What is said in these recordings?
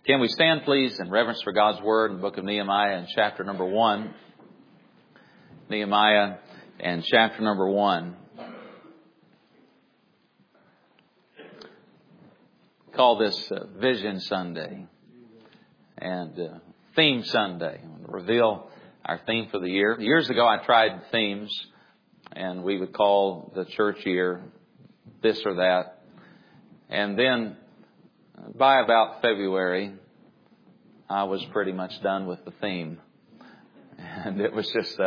Can we stand, please, in reverence for God's Word in the book of Nehemiah in chapter number 1? Nehemiah and chapter number 1. Call this Vision Sunday and Theme Sunday. I want to reveal our theme for the year. Years ago, I tried themes, and we would call the church year this or that. And then by about February, I was pretty much done with the theme. And it was just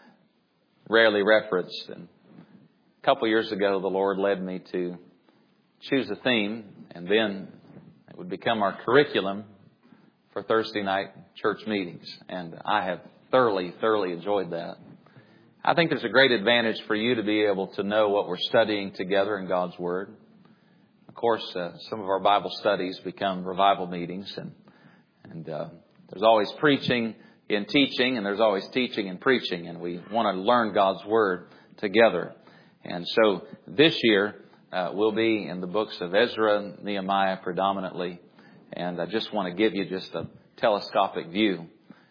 rarely referenced. And a couple years ago, the Lord led me to choose a theme, and then it would become our curriculum for Thursday night church meetings. And I have thoroughly enjoyed that. I think there's a great advantage for you to be able to know what we're studying together in God's Word. Of course, some of our Bible studies become revival meetings, and there's always preaching in teaching, and there's always teaching in preaching, and we want to learn God's Word together. And so this year we'll be in the books of Ezra and Nehemiah predominantly, and I just want to give you just a telescopic view,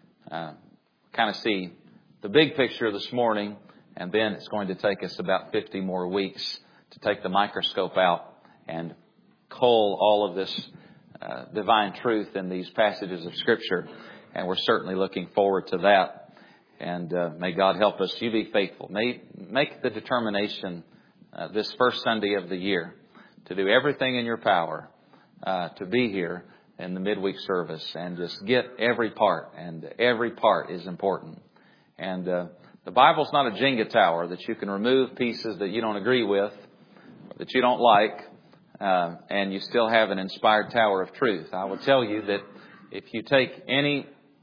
kind of see the big picture this morning, and then it's going to take us about 50 more weeks to take the microscope out and cull all of this divine truth in these passages of Scripture. And we're certainly looking forward to that. And may God help us. You be faithful. Make the determination this first Sunday of the year to do everything in your power to be here in the midweek service and just get every part. And every part is important. And the Bible's not a Jenga tower that you can remove pieces that you don't agree with or that you don't like. And you still have an inspired tower of truth. I will tell you that if you take any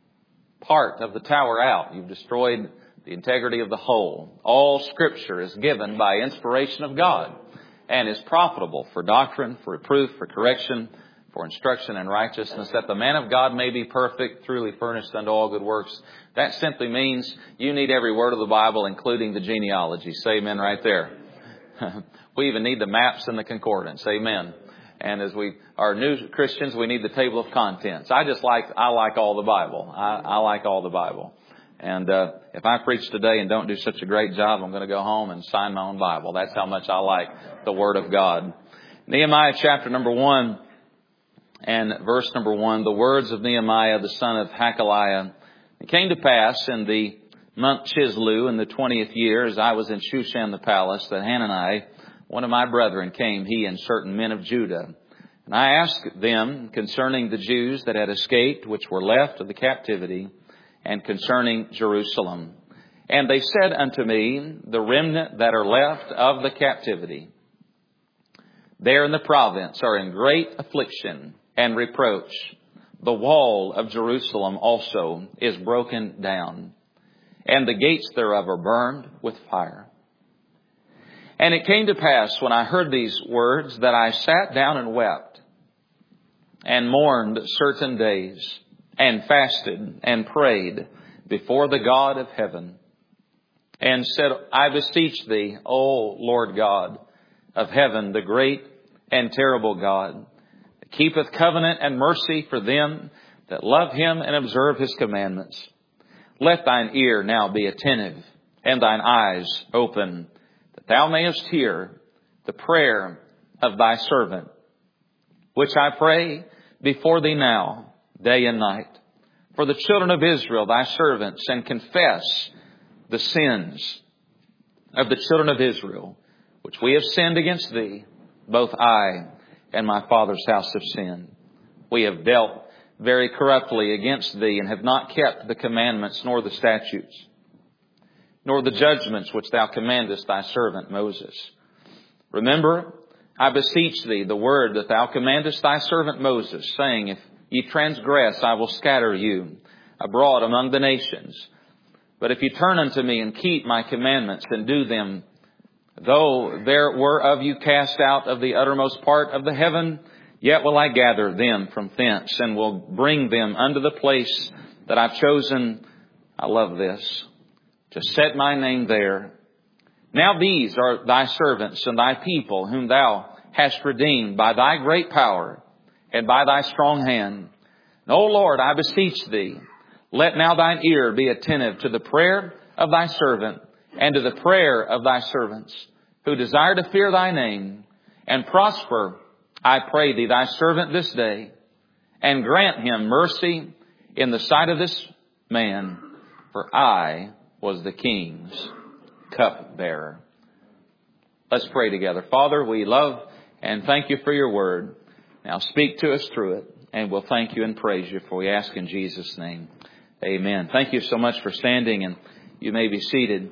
part of the tower out, you've destroyed the integrity of the whole. All Scripture is given by inspiration of God and is profitable for doctrine, for reproof, for correction, for instruction in righteousness, that the man of God may be perfect, truly furnished unto all good works. That simply means you need every word of the Bible, including the genealogy. Say amen right there. We even need the maps and the concordance. Amen. And as we are new Christians, we need the table of contents. I like all the Bible. I like all the Bible. And if I preach today and don't do such a great job, I'm going to go home and sign my own Bible. That's how much I like the Word of God. Nehemiah chapter number 1 and verse number 1. The words of Nehemiah, the son of Hakaliah. It came to pass in the month Chislew in the 20th year, as I was in Shushan the palace, that Hanani, one of my brethren, came, he and certain men of Judah. And I asked them concerning the Jews that had escaped, which were left of the captivity, and concerning Jerusalem. And they said unto me, the remnant that are left of the captivity, there in the province are in great affliction and reproach. The wall of Jerusalem also is broken down, and the gates thereof are burned with fire. And it came to pass when I heard these words that I sat down and wept and mourned certain days and fasted and prayed before the God of heaven and said, I beseech thee, O Lord God of heaven, the great and terrible God, that keepeth covenant and mercy for them that love him and observe his commandments. Let thine ear now be attentive and thine eyes open, that thou mayest hear the prayer of thy servant, which I pray before thee now, day and night, for the children of Israel, thy servants, and confess the sins of the children of Israel, which we have sinned against thee, both I and my father's house have sinned. We have dealt very corruptly against thee, and have not kept the commandments, nor the statutes, nor the judgments which thou commandest thy servant Moses. Remember, I beseech thee, the word that thou commandest thy servant Moses, saying, if ye transgress, I will scatter you abroad among the nations. But if ye turn unto me and keep my commandments and do them, though there were of you cast out of the uttermost part of the heaven, yet will I gather them from thence, and will bring them unto the place that I've chosen. I love this. To set my name there. Now these are thy servants and thy people, whom thou hast redeemed by thy great power and by thy strong hand. O Lord, I beseech Thee, let now Thine ear be attentive to the prayer of Thy servant and to the prayer of Thy servants who desire to fear Thy name, and prosper, I pray Thee, Thy servant this day, and grant him mercy in the sight of this man, for I was the king's cupbearer. Let's pray together. Father, we love and thank You for Your word. Now speak to us through it, and we'll thank You and praise You, for we ask in Jesus' name. Amen. Thank you so much for standing, and you may be seated.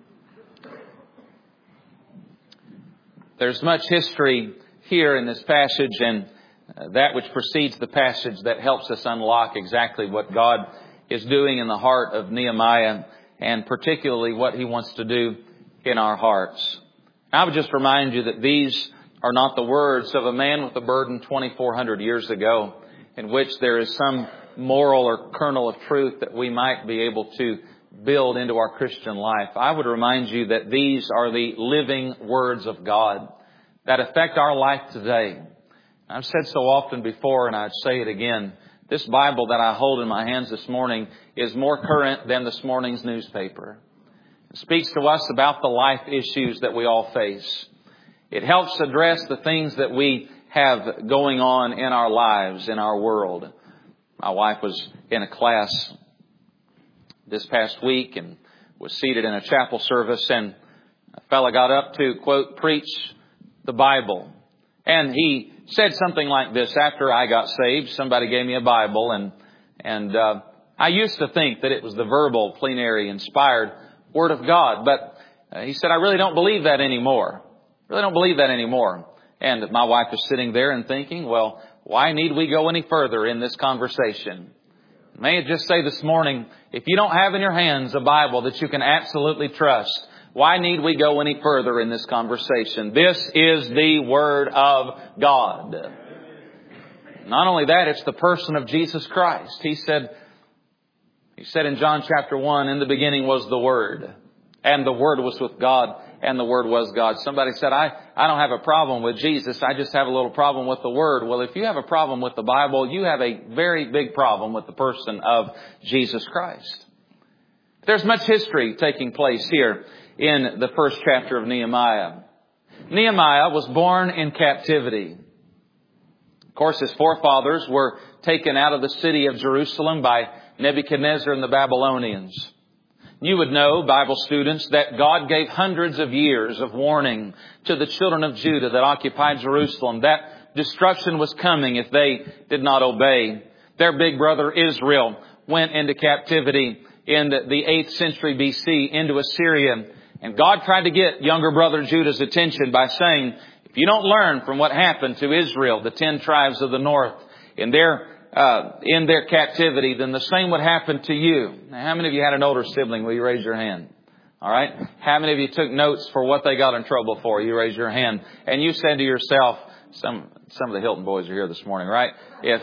There's much history here in this passage, and that which precedes the passage that helps us unlock exactly what God is doing in the heart of Nehemiah, and particularly what He wants to do in our hearts. I would just remind you that these are not the words of a man with a burden 2,400 years ago, in which there is some moral or kernel of truth that we might be able to build into our Christian life. I would remind you that these are the living words of God that affect our life today. I've said so often before, and I'd say it again. This Bible that I hold in my hands this morning is more current than this morning's newspaper. It speaks to us about the life issues that we all face. It helps address the things that we have going on in our lives, in our world. My wife was in a class this past week and was seated in a chapel service, and a fellow got up to, quote, preach the Bible. And he said something like this: after I got saved, somebody gave me a Bible, and I used to think that it was the verbal, plenary, inspired Word of God. But he said, I really don't believe that anymore. And my wife is sitting there and thinking, well, why need we go any further in this conversation? May I just say this morning, if you don't have in your hands a Bible that you can absolutely trust, why need we go any further in this conversation? This is the Word of God. Not only that, it's the person of Jesus Christ. He said in John chapter 1, in the beginning was the Word, and the Word was with God, and the Word was God. Somebody said, I don't have a problem with Jesus. I just have a little problem with the Word. Well, if you have a problem with the Bible, you have a very big problem with the person of Jesus Christ. There's much history taking place here in the first chapter of Nehemiah. Nehemiah was born in captivity. Of course, his forefathers were taken out of the city of Jerusalem by Nebuchadnezzar and the Babylonians. You would know, Bible students, that God gave hundreds of years of warning to the children of Judah that occupied Jerusalem, that destruction was coming if they did not obey. Their big brother Israel went into captivity in the 8th century BC into Assyria. And God tried to get younger brother Judah's attention by saying, if you don't learn from what happened to Israel, the 10 tribes of the north, in their captivity, then the same would happen to you. Now, how many of you had an older sibling? Will you raise your hand? All right. How many of you took notes for what they got in trouble for? You raise your hand. And you said to yourself, some of the Hilton boys are here this morning, right?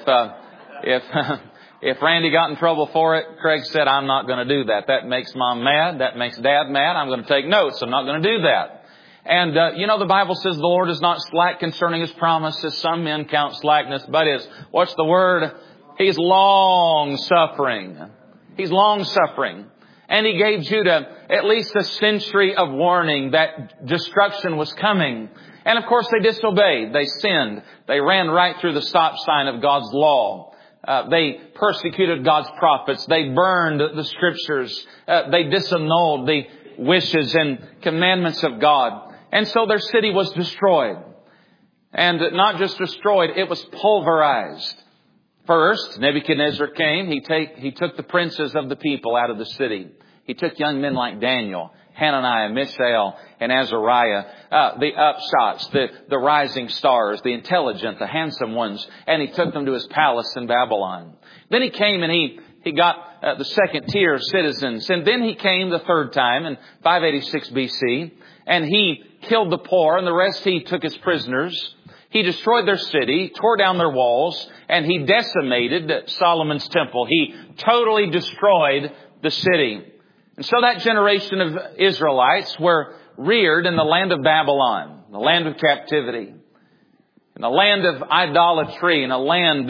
If Randy got in trouble for it, Craig said, I'm not going to do that. That makes Mom mad. That makes Dad mad. I'm going to take notes. I'm not going to do that. And, the Bible says the Lord is not slack concerning His promises. Some men count slackness, but what's the word? He's long-suffering. He's long-suffering. And He gave Judah at least a century of warning that destruction was coming. And of course they disobeyed. They sinned. They ran right through the stop sign of God's law. They persecuted God's prophets. They burned the Scriptures. They disannulled the wishes and commandments of God. And so their city was destroyed. And not just destroyed, it was pulverized. First, Nebuchadnezzar came. He took the princes of the people out of the city. He took young men like Daniel, Hananiah, Mishael, and Azariah, the upshots, the rising stars, the intelligent, the handsome ones, and he took them to his palace in Babylon. Then he came and he got the second tier of citizens. And then he came the third time in 586 BC, and he killed the poor, and the rest he took as prisoners. He destroyed their city, tore down their walls, and he decimated Solomon's temple. He totally destroyed the city. And so that generation of Israelites were reared in the land of Babylon, the land of captivity, in the land of idolatry, in a land that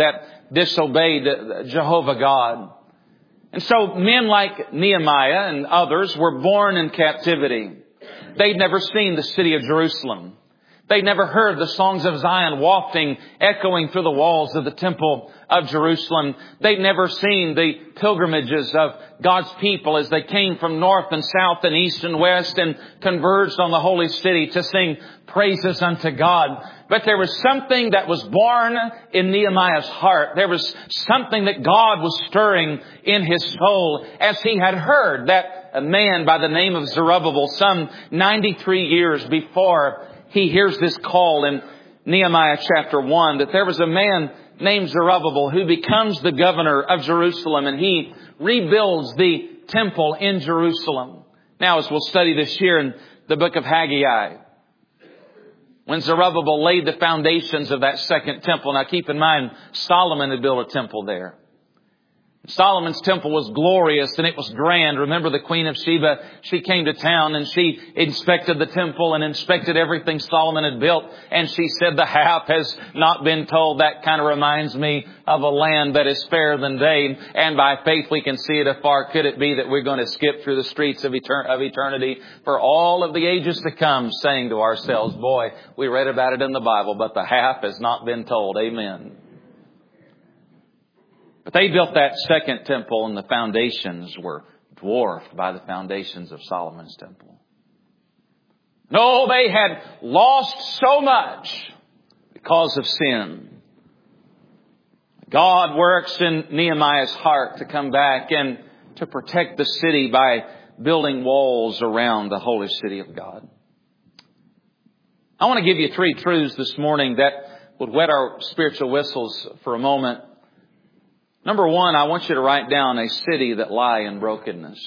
disobeyed Jehovah God. And so men like Nehemiah and others were born in captivity. They'd never seen the city of Jerusalem. They'd never heard the songs of Zion wafting, echoing through the walls of the temple of Jerusalem. They'd never seen the pilgrimages of God's people as they came from north and south and east and west and converged on the holy city to sing praises unto God. But there was something that was born in Nehemiah's heart. There was something that God was stirring in his soul as he had heard that a man by the name of Zerubbabel, some 93 years before he hears this call in Nehemiah chapter 1, that there was a man named Zerubbabel who becomes the governor of Jerusalem, and he rebuilds the temple in Jerusalem. Now, as we'll study this year in the book of Haggai, when Zerubbabel laid the foundations of that second temple. Now keep in mind, Solomon had built a temple there. Solomon's temple was glorious and it was grand. Remember the Queen of Sheba, she came to town and she inspected the temple and inspected everything Solomon had built. And she said, the half has not been told. That kind of reminds me of a land that is fairer than day. And by faith we can see it afar. Could it be that we're going to skip through the streets of eternity for all of the ages to come, saying to ourselves, boy, we read about it in the Bible, but the half has not been told. Amen. But they built that second temple and the foundations were dwarfed by the foundations of Solomon's temple. No, they had lost so much because of sin. God works in Nehemiah's heart to come back and to protect the city by building walls around the holy city of God. I want to give you 3 truths this morning that would wet our spiritual whistles for a moment. Number 1, I want you to write down a city that lie in brokenness.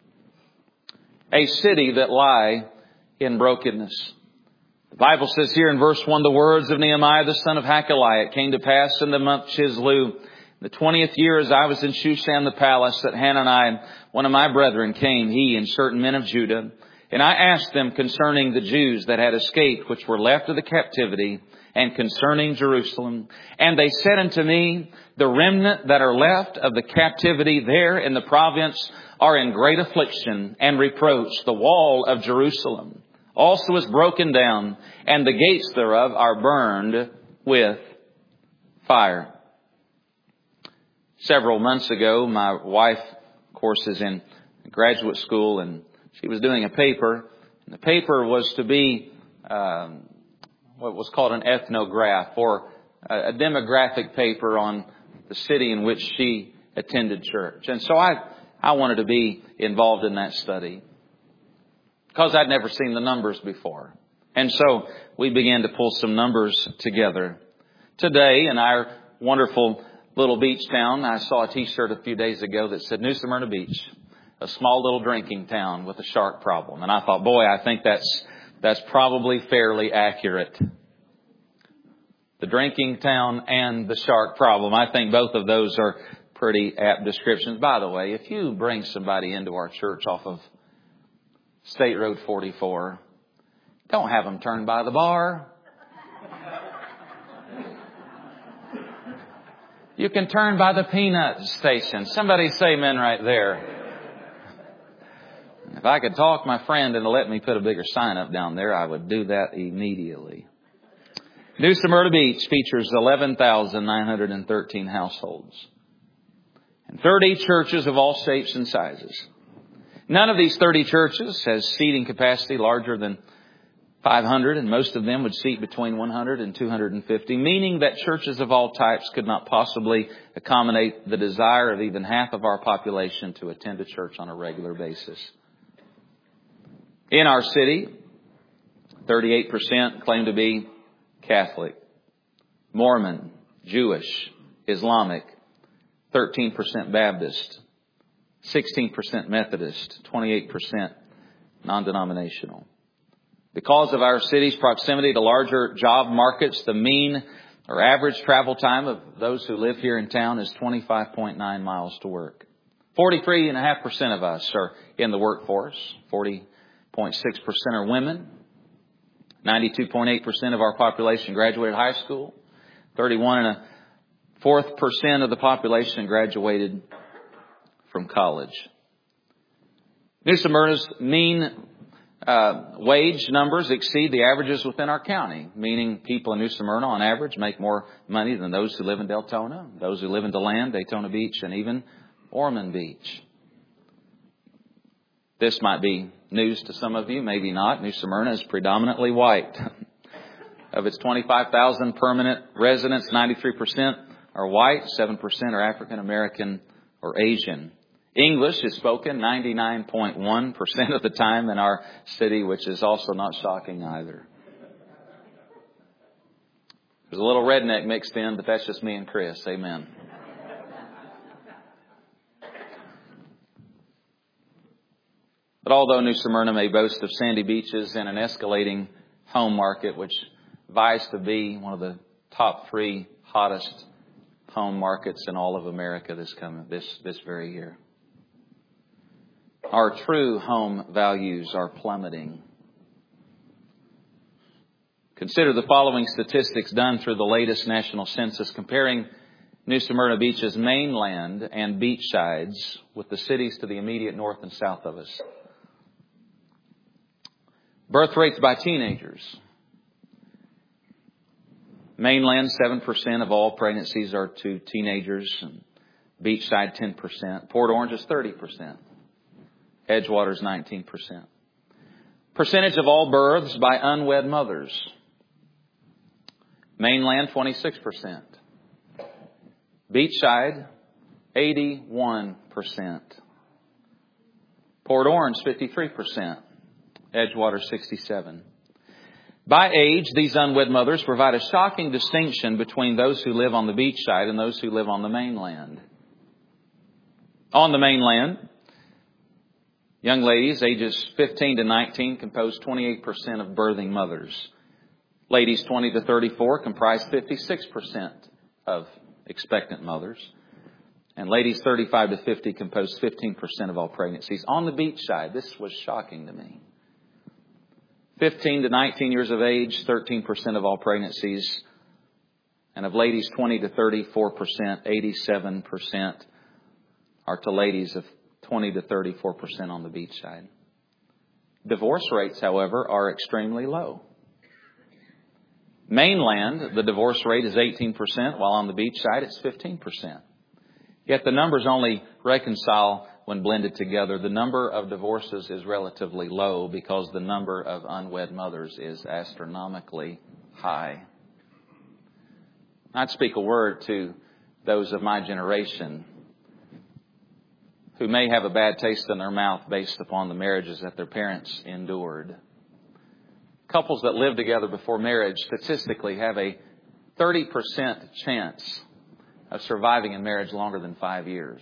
A city that lie in brokenness. The Bible says here in verse 1, the words of Nehemiah the son of Hakaliah. It came to pass in the month Chislew, the 20th year, as I was in Shushan the palace, that Hanani, one of my brethren, came, he and certain men of Judah. And I asked them concerning the Jews that had escaped, which were left of the captivity, and concerning Jerusalem. And they said unto me, the remnant that are left of the captivity there in the province are in great affliction and reproach. The wall of Jerusalem also is broken down, and the gates thereof are burned with fire. Several months ago, my wife, of course, is in graduate school, and she was doing a paper. And the paper was to be what was called an ethnograph, or a demographic paper on the city in which she attended church. And so I wanted to be involved in that study because I'd never seen the numbers before. And so we began to pull some numbers together. Today, in our wonderful little beach town, I saw a T-shirt a few days ago that said New Smyrna Beach, a small little drinking town with a shark problem. And I thought, boy, I think that's probably fairly accurate. The drinking town and the shark problem. I think both of those are pretty apt descriptions. By the way, if you bring somebody into our church off of State Road 44, don't have them turn by the bar. You can turn by the peanut station. Somebody say amen right there. If I could talk my friend into letting me put a bigger sign up down there, I would do that immediately. New Smyrna Beach features 11,913 households and 30 churches of all shapes and sizes. None of these 30 churches has seating capacity larger than 500, and most of them would seat between 100 and 250, meaning that churches of all types could not possibly accommodate the desire of even half of our population to attend a church on a regular basis. In our city, 38% claim to be Catholic, Mormon, Jewish, Islamic, 13% Baptist, 16% Methodist, 28% non-denominational. Because of our city's proximity to larger job markets, the mean or average travel time of those who live here in town is 25.9 miles to work. 43.5% of us are in the workforce. 40.6% are women. 92.8% of our population graduated high school. 31.5% 4% of the population graduated from college. New Smyrna's mean wage numbers exceed the averages within our county, meaning people in New Smyrna on average make more money than those who live in Deltona, those who live in DeLand, Daytona Beach, and even Ormond Beach. This might be news to some of you, maybe not. New Smyrna is predominantly white. Of its 25,000 permanent residents, 93% are white, 7% are African American or Asian. English is spoken 99.1% of the time in our city, which is also not shocking either. There's a little redneck mixed in, but that's just me and Chris. Amen. But although New Smyrna may boast of sandy beaches and an escalating home market, which vies to be one of the top 3 hottest home markets in all of America this very year, our true home values are plummeting. Consider the following statistics done through the latest national census comparing New Smyrna Beach's mainland and beach sides with the cities to the immediate north and south of us. Birth rates by teenagers. Mainland, 7% of all pregnancies are to teenagers. And beachside, 10%. Port Orange is 30%. Edgewater is 19%. Percentage of all births by unwed mothers. Mainland, 26%. Beachside, 81%. Port Orange, 53%. Edgewater, 67%. By age, these unwed mothers provide a shocking distinction between those who live on the beachside and those who live on the mainland. On the mainland, young ladies ages 15 to 19 compose 28% of birthing mothers. Ladies 20 to 34 comprise 56% of expectant mothers. And ladies 35 to 50 compose 15% of all pregnancies. On the beachside, this was shocking to me. 15 to 19 years of age, 13% of all pregnancies. And of ladies 20 to 34%, 87% are to ladies of 20 to 34% on the beachside. Divorce rates, however, are extremely low. Mainland, the divorce rate is 18%, while on the beachside it's 15%. Yet the numbers only reconcile when blended together. The number of divorces is relatively low because the number of unwed mothers is astronomically high. I'd speak a word to those of my generation who may have a bad taste in their mouth based upon the marriages that their parents endured. Couples that live together before marriage statistically have a 30% chance of surviving in marriage longer than 5 years.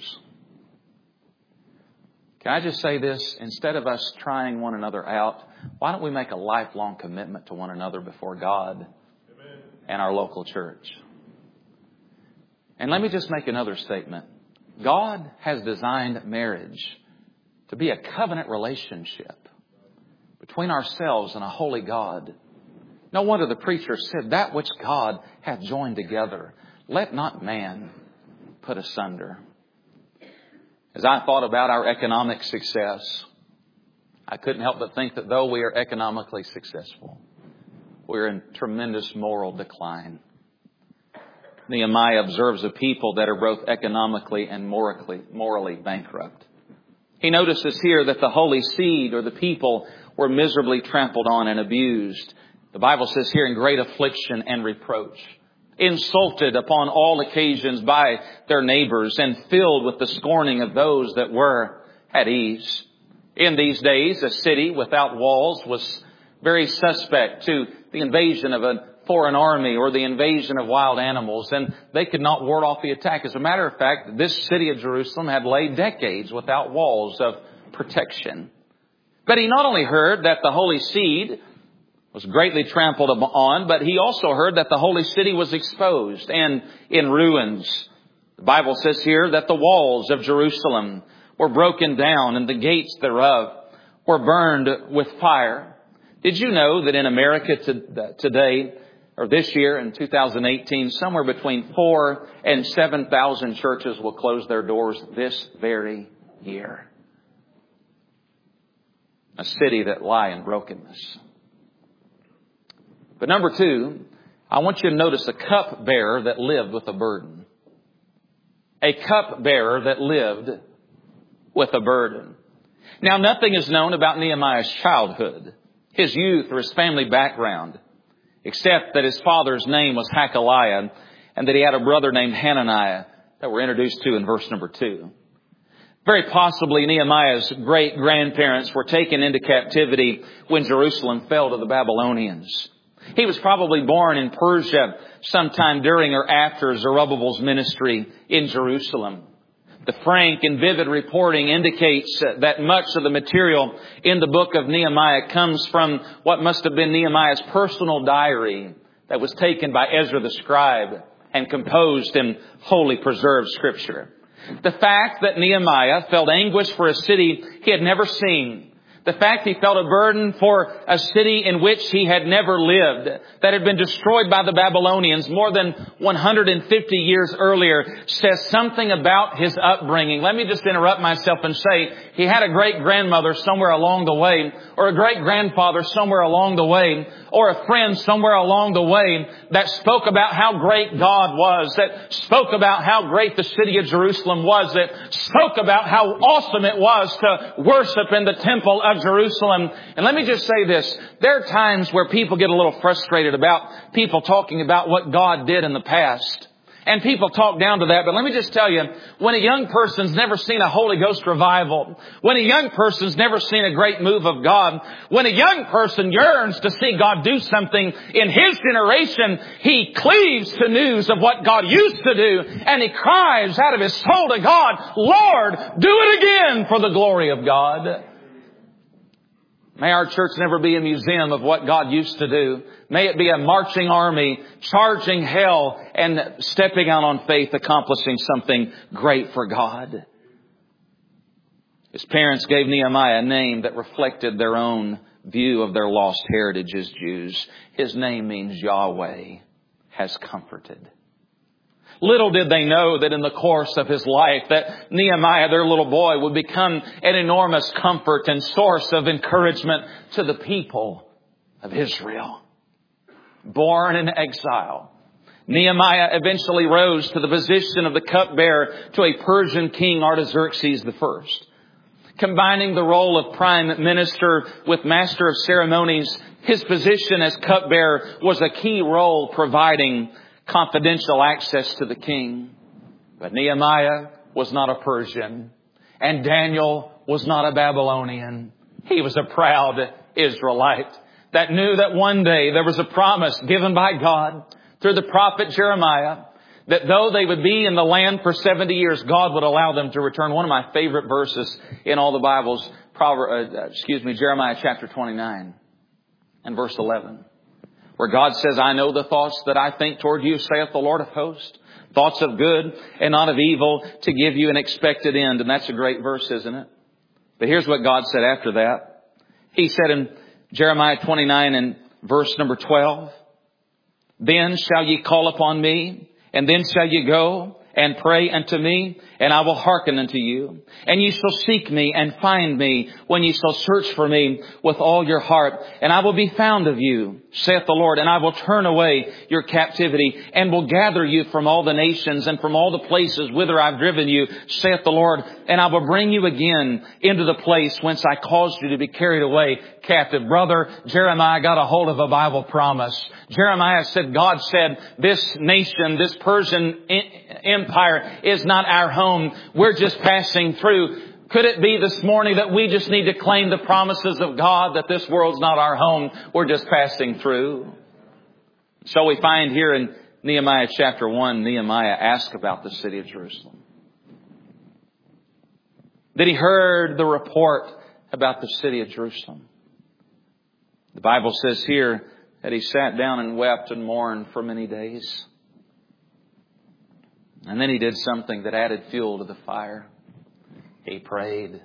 Can I just say this? Instead of us trying one another out, why don't we make a lifelong commitment to one another before God and our local church? And let me just make another statement. God has designed marriage to be a covenant relationship between ourselves and a holy God. No wonder the preacher said, that which God hath joined together, let not man put asunder. As I thought about our economic success, I couldn't help but think that though we are economically successful, we're in tremendous moral decline. Nehemiah observes a people that are both economically and morally bankrupt. He notices here that the holy seed or the people were miserably trampled on and abused. The Bible says here in great affliction and reproach, insulted upon all occasions by their neighbors and filled with the scorning of those that were at ease. In these days, a city without walls was very suspect to the invasion of a foreign army or the invasion of wild animals, and they could not ward off the attack. As a matter of fact, this city of Jerusalem had laid decades without walls of protection. But he not only heard that the holy seed was greatly trampled on, but he also heard that the holy city was exposed and in ruins. The Bible says here that the walls of Jerusalem were broken down and the gates thereof were burned with fire. Did you know that in America today, or this year in 2018, somewhere between 4,000 and 7,000 churches will close their doors this very year. A city that lie in brokenness. But number two, I want you to notice a cupbearer that lived with a burden. A cupbearer that lived with a burden. Now, nothing is known about Nehemiah's childhood, his youth, or his family background, except that his father's name was Hakaliah and that he had a brother named Hananiah that we're introduced to in verse number 2. Very possibly Nehemiah's great-grandparents were taken into captivity when Jerusalem fell to the Babylonians. He was probably born in Persia sometime during or after Zerubbabel's ministry in Jerusalem. The frank and vivid reporting indicates that much of the material in the book of Nehemiah comes from what must have been Nehemiah's personal diary that was taken by Ezra the scribe and composed in holy preserved Scripture. The fact that Nehemiah felt anguish for a city he had never seen. The fact he felt a burden for a city in which he had never lived, that had been destroyed by the Babylonians more than 150 years earlier, says something about his upbringing. Let me just interrupt myself and say he had a great-grandmother somewhere along the way, or a great-grandfather somewhere along the way, or a friend somewhere along the way that spoke about how great God was, that spoke about how great the city of Jerusalem was, that spoke about how awesome it was to worship in the temple of Jerusalem. And let me just say this. There are times where people get a little frustrated about people talking about what God did in the past. And people talk down to that. But let me just tell you, when a young person's never seen a Holy Ghost revival, when a young person's never seen a great move of God, when a young person yearns to see God do something in his generation, he cleaves to news of what God used to do. And he cries out of his soul to God, Lord, do it again for the glory of God. May our church never be a museum of what God used to do. May it be a marching army, charging hell, and stepping out on faith, accomplishing something great for God. His parents gave Nehemiah a name that reflected their own view of their lost heritage as Jews. His name means Yahweh has comforted. Little did they know that in the course of his life that Nehemiah, their little boy, would become an enormous comfort and source of encouragement to the people of Israel. Born in exile, Nehemiah eventually rose to the position of the cupbearer to a Persian king, Artaxerxes I. Combining the role of prime minister with master of ceremonies, his position as cupbearer was a key role providing confidential access to the king. But Nehemiah was not a Persian, and Daniel was not a Babylonian. He was a proud Israelite that knew that one day there was a promise given by God through the prophet Jeremiah that though they would be in the land for 70 years, God would allow them to return. One of my favorite verses in all the Bibles, Jeremiah chapter 29 and verse 11. Where God says, I know the thoughts that I think toward you, saith the Lord of hosts. Thoughts of good and not of evil, to give you an expected end. And that's a great verse, isn't it? But here's what God said after that. He said in Jeremiah 29 and verse number 12, Then shall ye call upon me, and then shall ye go and pray unto me, and I will hearken unto you. And ye shall seek me and find me when ye shall search for me with all your heart. And I will be found of you, saith the Lord, and I will turn away your captivity and will gather you from all the nations and from all the places whither I've driven you, saith the Lord. And I will bring you again into the place whence I caused you to be carried away captive. Brother, Jeremiah got a hold of a Bible promise. Jeremiah said, God said, this nation, this Persian empire is not our home. We're just passing through. Could it be this morning that we just need to claim the promises of God that this world's not our home? We're just passing through. So we find here in Nehemiah chapter 1, Nehemiah asked about the city of Jerusalem. That he heard the report about the city of Jerusalem. The Bible says here that he sat down and wept and mourned for many days. And then he did something that added fuel to the fire. He prayed.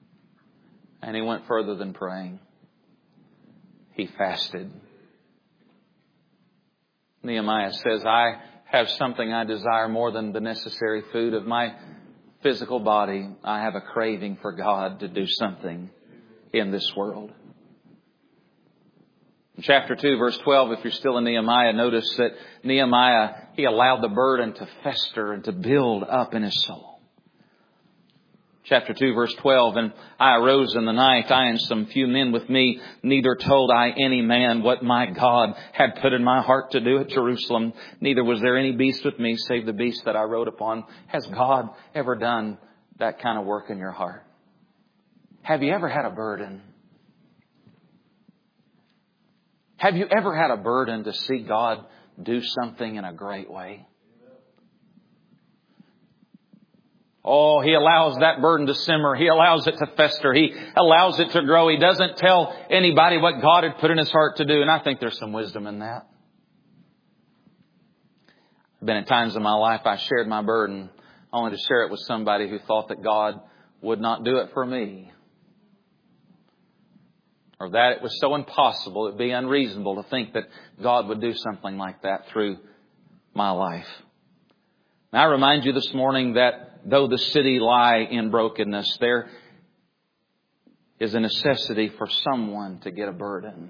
And he went further than praying. He fasted. Nehemiah says, I have something I desire more than the necessary food of my physical body. I have a craving for God to do something in this world. In chapter 2, verse 12, if you're still in Nehemiah, notice that Nehemiah, he allowed the burden to fester and to build up in his soul. Chapter 2, verse 12, and I arose in the night, I and some few men with me, neither told I any man what my God had put in my heart to do at Jerusalem. Neither was there any beast with me, save the beast that I rode upon. Has God ever done that kind of work in your heart? Have you ever had a burden? Have you ever had a burden to see God do something in a great way? Oh, He allows that burden to simmer. He allows it to fester. He allows it to grow. He doesn't tell anybody what God had put in his heart to do. And I think there's some wisdom in that. I've been in times in my life I shared my burden only to share it with somebody who thought that God would not do it for me. Or that it was so impossible, it would be unreasonable to think that God would do something like that through my life. Now, I remind you this morning that though the city lie in brokenness, there is a necessity for someone to get a burden.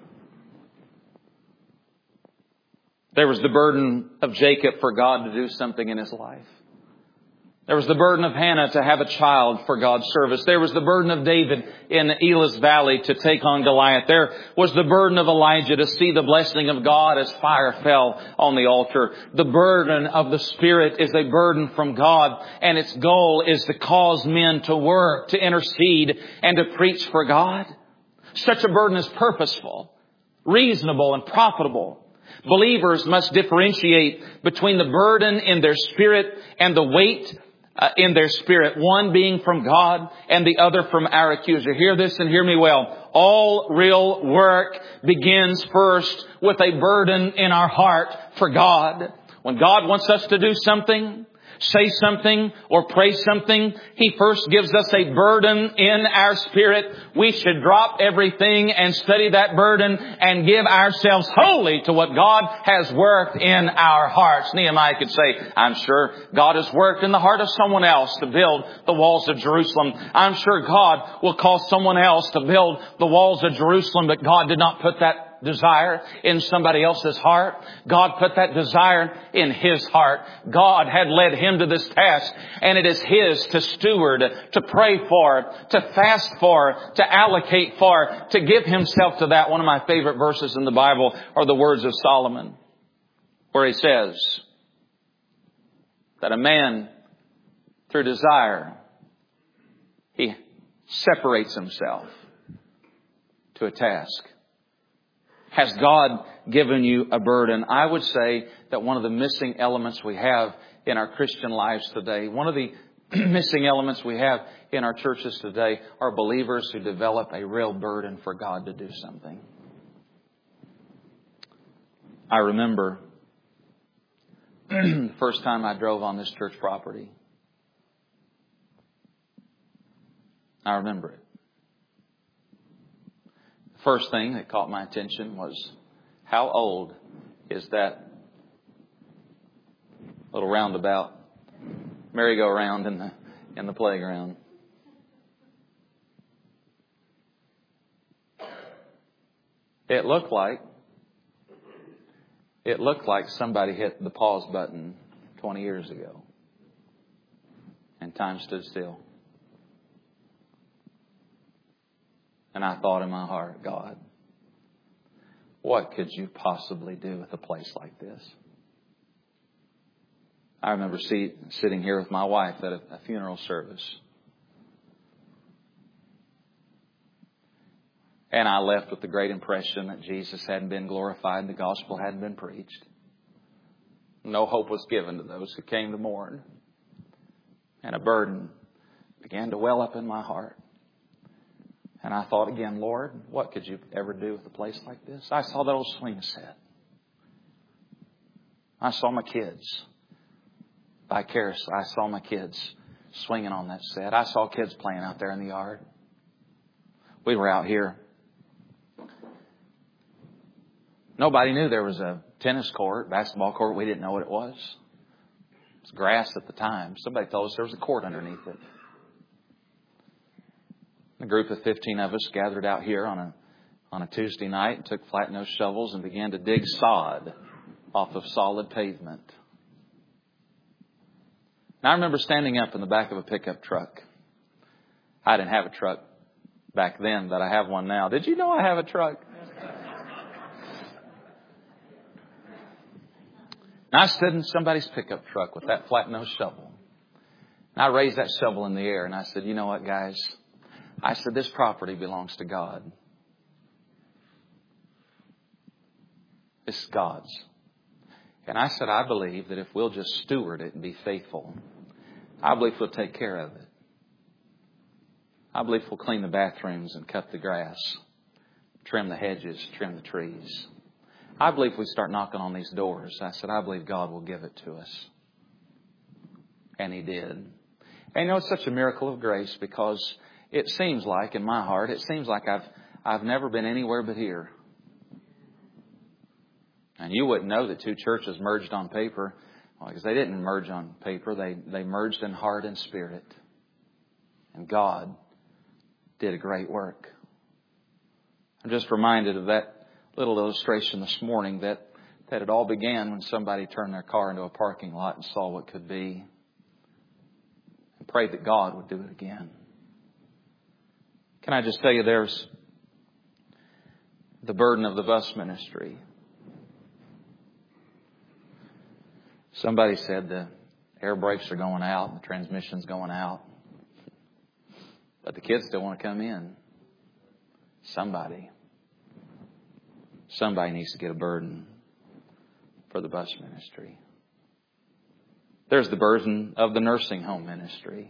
There was the burden of Jacob for God to do something in his life. There was the burden of Hannah to have a child for God's service. There was the burden of David in Elah Valley to take on Goliath. There was the burden of Elijah to see the blessing of God as fire fell on the altar. The burden of the Spirit is a burden from God, and its goal is to cause men to work, to intercede, and to preach for God. Such a burden is purposeful, reasonable, and profitable. Believers must differentiate between the burden in their spirit and the weight in their spirit, one being from God and the other from our accuser. Hear this and hear me well. All real work begins first with a burden in our heart for God. When God wants us to do something, say something, or pray something, He first gives us a burden in our spirit. We should drop everything and study that burden and give ourselves wholly to what God has worked in our hearts. Nehemiah could say, I'm sure God has worked in the heart of someone else to build the walls of Jerusalem. I'm sure God will cause someone else to build the walls of Jerusalem, but God did not put that desire in somebody else's heart. God put that desire in His heart. God had led him to this task, and it is His to steward, to pray for, to fast for, to allocate for, to give Himself to that. One of my favorite verses in the Bible are the words of Solomon, where he says that a man, through desire, he separates himself to a task. Has God given you a burden? I would say that one of the missing elements we have in our Christian lives today, one of the missing elements we have in our churches today are believers who develop a real burden for God to do something. I remember the first time I drove on this church property. I remember it. First thing that caught my attention was how old is that little roundabout merry-go-round in the playground. It looked like somebody hit the pause button 20 years ago, and time stood still. And I thought in my heart, God, what could you possibly do with a place like this? I remember sitting here with my wife at a funeral service. And I left with the great impression that Jesus hadn't been glorified and the gospel hadn't been preached. No hope was given to those who came to mourn. And a burden began to well up in my heart. And I thought again, Lord, what could you ever do with a place like this? I saw that old swing set. I saw my kids. Vicariously, I saw my kids swinging on that set. I saw kids playing out there in the yard. We were out here. Nobody knew there was a tennis court, basketball court. We didn't know what it was. It was grass at the time. Somebody told us there was a court underneath it. A group of 15 of us gathered out here on a Tuesday night and took flat-nosed shovels and began to dig sod off of solid pavement. And I remember standing up in the back of a pickup truck. I didn't have a truck back then, but I have one now. Did you know I have a truck? And I stood in somebody's pickup truck with that flat-nosed shovel. And I raised that shovel in the air and I said, you know what, guys? I said, this property belongs to God. It's God's. And I said, I believe that if we'll just steward it and be faithful, I believe we'll take care of it. I believe we'll clean the bathrooms and cut the grass, trim the hedges, trim the trees. I believe we start knocking on these doors. I said, I believe God will give it to us. And He did. And you know, it's such a miracle of grace because it seems like, in my heart, it seems like I've never been anywhere but here. And you wouldn't know that two churches merged on paper. Well, because they didn't merge on paper. They merged in heart and spirit. And God did a great work. I'm just reminded of that little illustration this morning that it all began when somebody turned their car into a parking lot and saw what could be. And prayed that God would do it again. Can I just tell you, there's the burden of the bus ministry. Somebody said the air brakes are going out and the transmission's going out. But the kids still want to come in. Somebody needs to get a burden for the bus ministry. There's the burden of the nursing home ministry.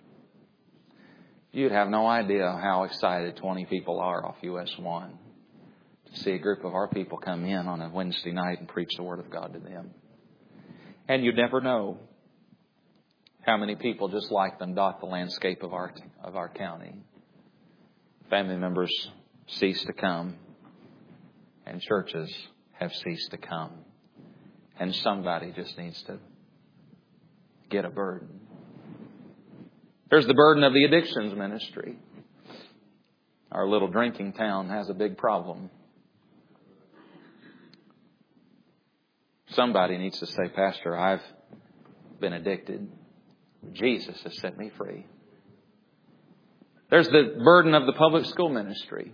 You'd have no idea how excited 20 people are off US 1 to see a group of our people come in on a Wednesday night and preach the Word of God to them. And you'd never know how many people just like them dot the landscape of our county. Family members cease to come, and churches have ceased to come. And somebody just needs to get a burden. There's the burden of the addictions ministry. Our little drinking town has a big problem. Somebody needs to say, Pastor, I've been addicted. Jesus has set me free. There's the burden of the public school ministry.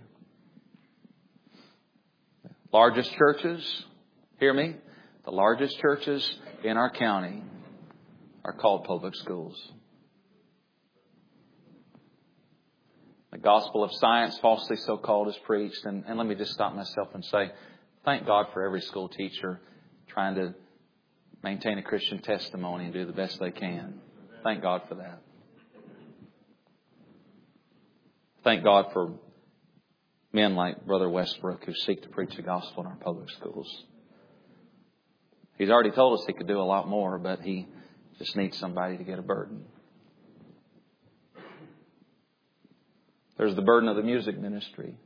Largest churches, hear me? The largest churches in our county are called public schools. The gospel of science, falsely so called, is preached. And let me just stop myself and say, thank God for every school teacher trying to maintain a Christian testimony and do the best they can. Thank God for that. Thank God for men like Brother Westbrook who seek to preach the gospel in our public schools. He's already told us he could do a lot more, but he just needs somebody to get a burden. There's the burden of the music ministry.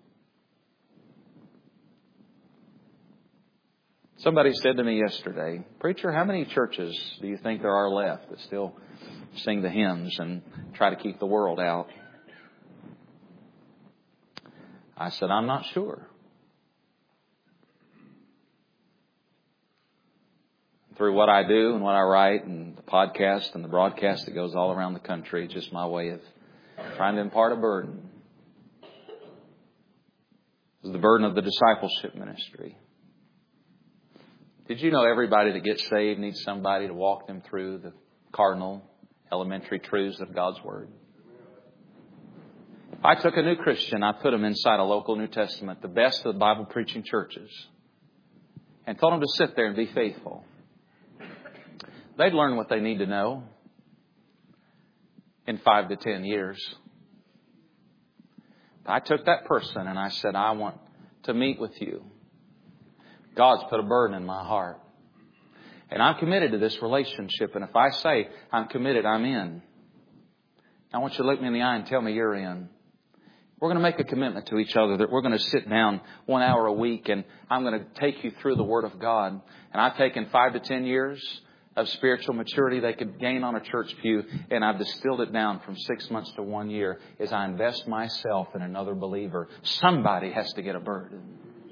Somebody said to me yesterday, Preacher, how many churches do you think there are left that still sing the hymns and try to keep the world out? I said, I'm not sure. Through what I do and what I write and the podcast and the broadcast that goes all around the country, it's just my way of trying to impart a burden. It's the burden of the discipleship ministry. Did you know everybody that gets saved needs somebody to walk them through the cardinal, elementary truths of God's Word? If I took a new Christian, I put them inside a local New Testament, the best of the Bible preaching churches, and told them to sit there and be faithful, they'd learn what they need to know in 5 to 10 years. I took that person and I said, I want to meet with you. God's put a burden in my heart. And I'm committed to this relationship. And if I say I'm committed, I'm in. I want you to look me in the eye and tell me you're in. We're going to make a commitment to each other that we're going to sit down 1 hour a week and I'm going to take you through the Word of God. And I've taken 5 to 10 years of spiritual maturity they could gain on a church pew, and I've distilled it down from 6 months to 1 year as I invest myself in another believer. Somebody has to get a burden.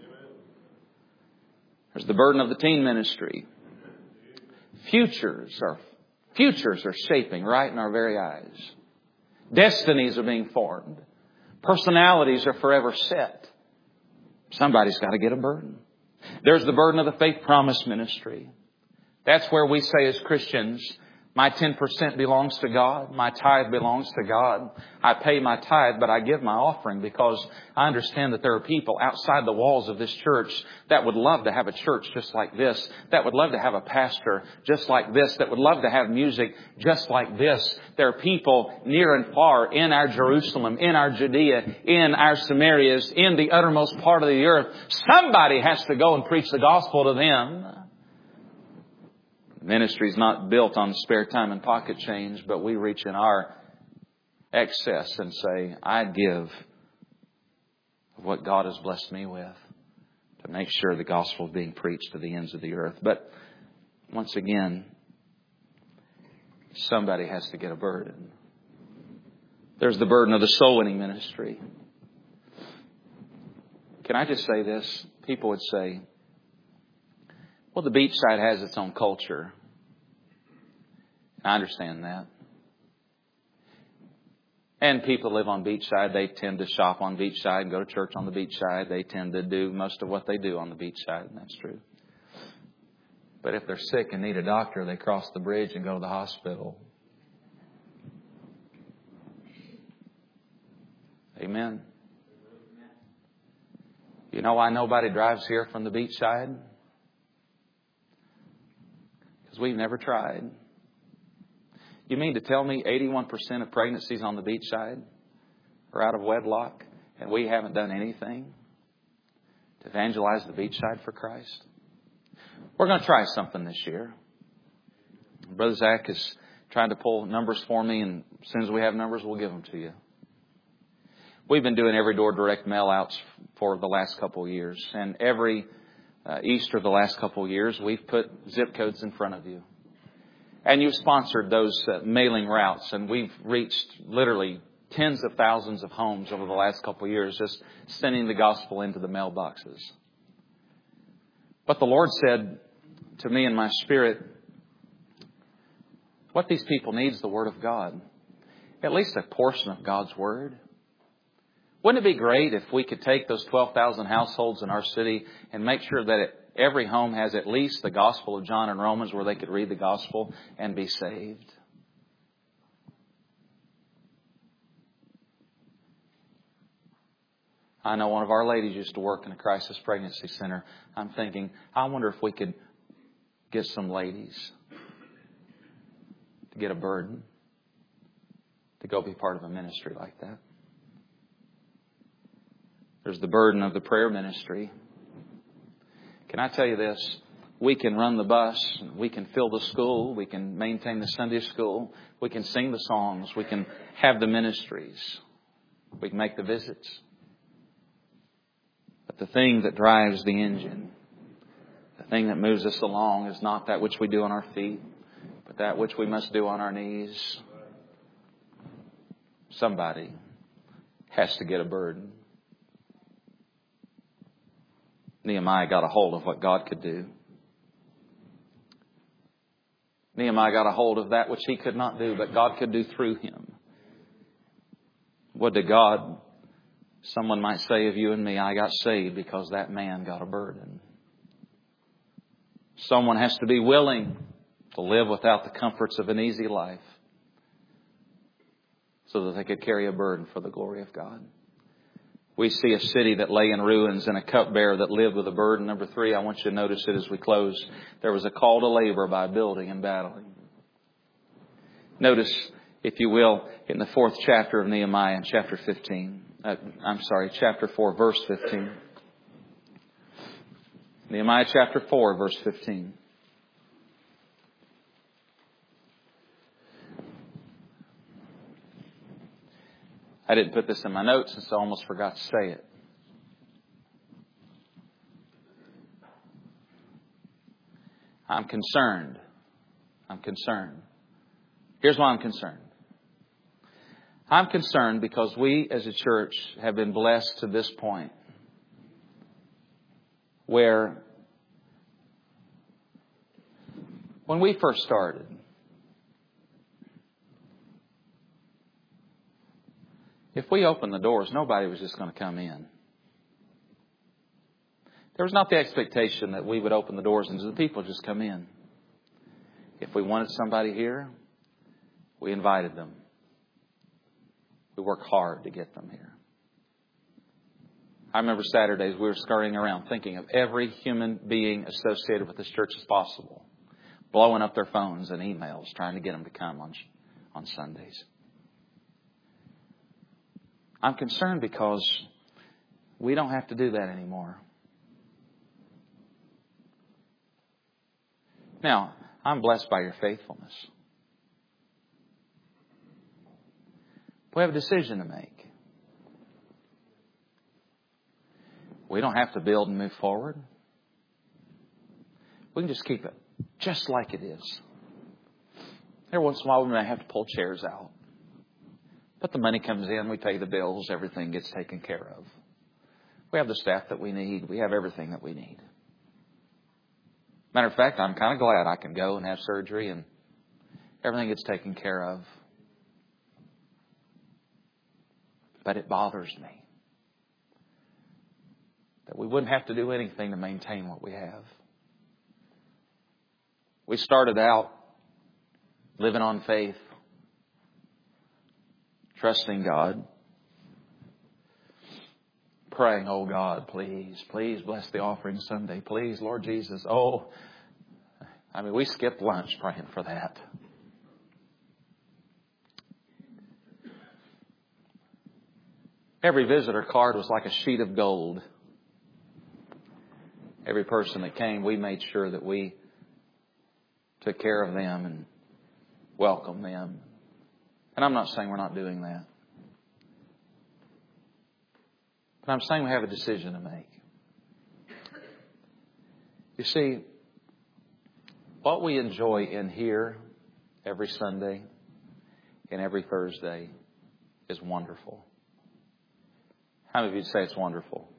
There's the burden of the teen ministry. Futures are shaping right in our very eyes. Destinies are being formed. Personalities are forever set. Somebody's got to get a burden. There's the burden of the faith promise ministry. That's where we say as Christians, my 10% belongs to God. My tithe belongs to God. I pay my tithe, but I give my offering because I understand that there are people outside the walls of this church that would love to have a church just like this, that would love to have a pastor just like this, that would love to have music just like this. There are people near and far in our Jerusalem, in our Judea, in our Samarias, in the uttermost part of the earth. Somebody has to go and preach the gospel to them. Ministry is not built on spare time and pocket change, but we reach in our excess and say, I give of what God has blessed me with to make sure the gospel is being preached to the ends of the earth. But once again, somebody has to get a burden. There's the burden of the soul winning ministry. Can I just say this? People would say, well, the beachside has its own culture. I understand that. And people live on beachside. They tend to shop on beachside and go to church on the beachside. They tend to do most of what they do on the beachside, and that's true. But if they're sick and need a doctor, they cross the bridge and go to the hospital. Amen. You know why nobody drives here from the beachside? We've never tried. You mean to tell me 81% of pregnancies on the beachside are out of wedlock and we haven't done anything to evangelize the beachside for Christ? We're going to try something this year. Brother Zach is trying to pull numbers for me, and as soon as we have numbers, we'll give them to you. We've been doing every door direct mail outs for the last couple of years, and every Easter the last couple of years, we've put zip codes in front of you. And you've sponsored those mailing routes. And we've reached literally tens of thousands of homes over the last couple of years, just sending the gospel into the mailboxes. But the Lord said to me in my spirit, what these people need is the Word of God. At least a portion of God's Word. Wouldn't it be great if we could take those 12,000 households in our city and make sure that every home has at least the Gospel of John and Romans where they could read the Gospel and be saved? I know one of our ladies used to work in a crisis pregnancy center. I'm thinking, I wonder if we could get some ladies to get a burden to go be part of a ministry like that. There's the burden of the prayer ministry. Can I tell you this? We can run the bus. We can fill the school. We can maintain the Sunday school. We can sing the songs. We can have the ministries. We can make the visits. But the thing that drives the engine, the thing that moves us along is not that which we do on our feet, but that which we must do on our knees. Somebody has to get a burden. Nehemiah got a hold of what God could do. Nehemiah got a hold of that which he could not do, but God could do through him. Would to God, someone might say of you and me, I got saved because that man got a burden. Someone has to be willing to live without the comforts of an easy life so that they could carry a burden for the glory of God. We see a city that lay in ruins and a cupbearer that lived with a burden. Number 3, I want you to notice it as we close. There was a call to labor by building and battling. Notice, if you will, in the 4th chapter of Nehemiah, in chapter 4, verse 15. Nehemiah chapter 4, verse 15. I didn't put this in my notes, and so I almost forgot to say it. I'm concerned. I'm concerned. Here's why I'm concerned. I'm concerned because we as a church have been blessed to this point where when we first started, if we opened the doors, nobody was just going to come in. There was not the expectation that we would open the doors and the people just come in. If we wanted somebody here, we invited them. We worked hard to get them here. I remember Saturdays we were scurrying around thinking of every human being associated with this church as possible, blowing up their phones and emails, trying to get them to come on Sundays. I'm concerned because we don't have to do that anymore. Now, I'm blessed by your faithfulness. We have a decision to make. We don't have to build and move forward. We can just keep it just like it is. Every once in a while we may have to pull chairs out. But the money comes in, we pay the bills, everything gets taken care of. We have the staff that we need. We have everything that we need. Matter of fact, I'm kind of glad I can go and have surgery and everything gets taken care of. But it bothers me that we wouldn't have to do anything to maintain what we have. We started out living on faith, trusting God, praying, oh God, please bless the offering Sunday. Please, Lord Jesus. We skipped lunch praying for that. Every visitor card was like a sheet of gold. Every person that came, we made sure that we took care of them and welcomed them. And I'm not saying we're not doing that. But I'm saying we have a decision to make. You see, what we enjoy in here every Sunday and every Thursday is wonderful. How many of you say it's wonderful?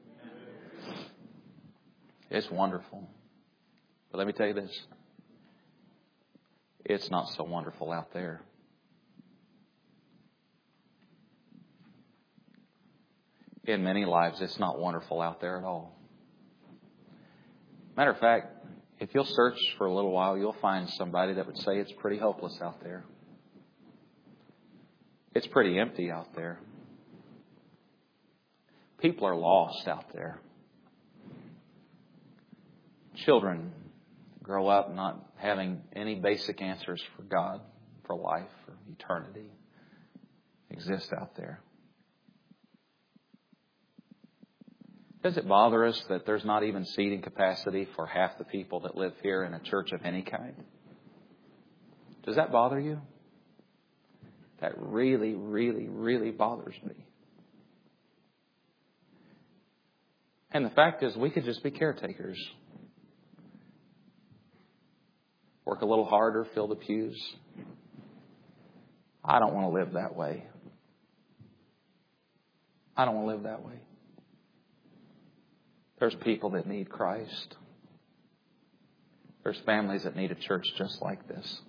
It's wonderful. But let me tell you this. It's not so wonderful out there. In many lives, it's not wonderful out there at all. Matter of fact, if you'll search for a little while, you'll find somebody that would say it's pretty hopeless out there. It's pretty empty out there. People are lost out there. Children grow up not having any basic answers for God, for life, for eternity. Exist out there. Does it bother us that there's not even seating capacity for half the people that live here in a church of any kind? Does that bother you? That really, really, really bothers me. And the fact is, we could just be caretakers. Work a little harder, fill the pews. I don't want to live that way. I don't want to live that way. There's people that need Christ. There's families that need a church just like this.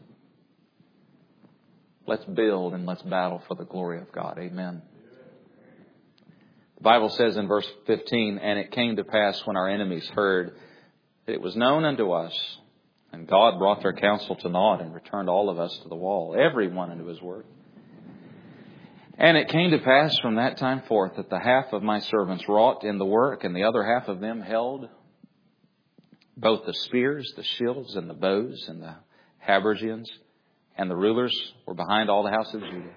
Let's build and let's battle for the glory of God. Amen. The Bible says in verse 15, and it came to pass when our enemies heard that it was known unto us, and God brought their counsel to naught and returned all of us to the wall, every one unto his work. And it came to pass from that time forth that the half of my servants wrought in the work, and the other half of them held both the spears, the shields, and the bows, and the habergeons, and the rulers were behind all the house of Judah.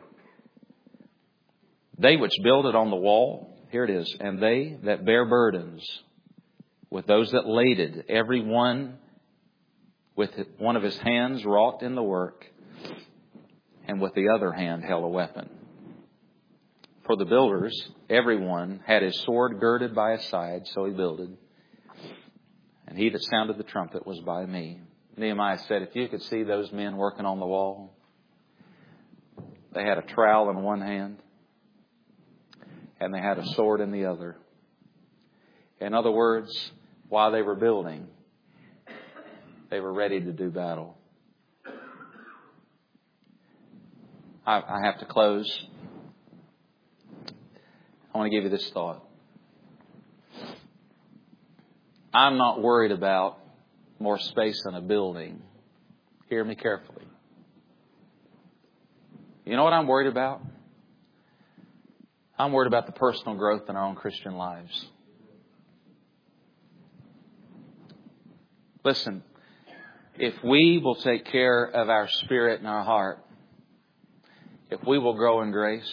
They which builded on the wall, here it is, and they that bear burdens with those that laded, every one with one of his hands wrought in the work, and with the other hand held a weapon. for the builders, everyone had his sword girded by his side, so he builded. And he that sounded the trumpet was by me. Nehemiah said, if you could see those men working on the wall, they had a trowel in one hand and they had a sword in the other. In other words, while they were building, they were ready to do battle. I have to close. I want to give you this thought. I'm not worried about more space in a building. Hear me carefully. You know what I'm worried about? I'm worried about the personal growth in our own Christian lives. Listen, if we will take care of our spirit and our heart, if we will grow in grace,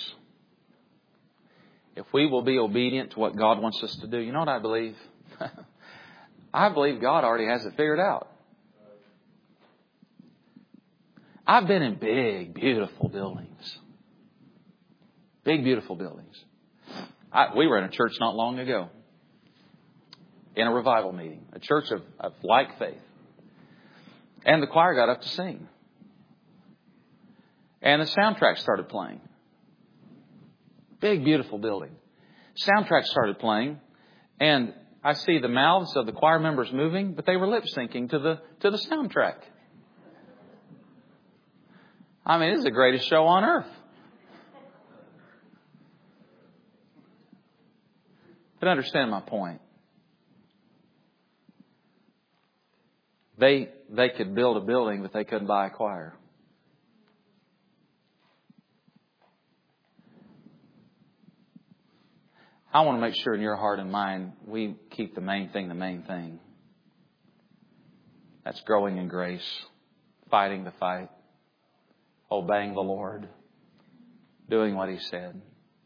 if we will be obedient to what God wants us to do, you know what I believe? I believe God already has it figured out. I've been in big, beautiful buildings. Big, beautiful buildings. We were in a church not long ago. In a revival meeting. A church of like faith. And the choir got up to sing. And the soundtrack started playing. Big, beautiful building. Soundtrack started playing. And I see the mouths of the choir members moving, but they were lip syncing to the soundtrack. I mean, this is the greatest show on earth. But understand my point. They could build a building, but they couldn't buy a choir. I want to make sure in your heart and mind we keep the main thing the main thing. That's growing in grace, fighting the fight, obeying the Lord, doing what He said.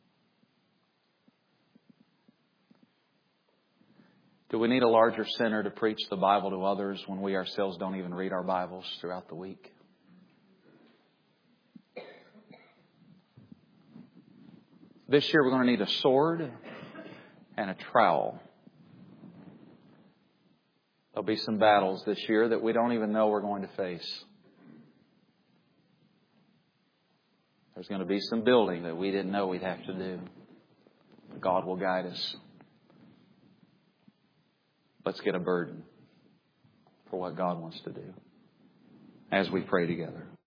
Do we need a larger center to preach the Bible to others when we ourselves don't even read our Bibles throughout the week? This year we're going to need a sword and a trowel. There'll be some battles this year that we don't even know we're going to face. There's going to be some building that we didn't know we'd have to do. God will guide us. Let's get a burden for what God wants to do as we pray together.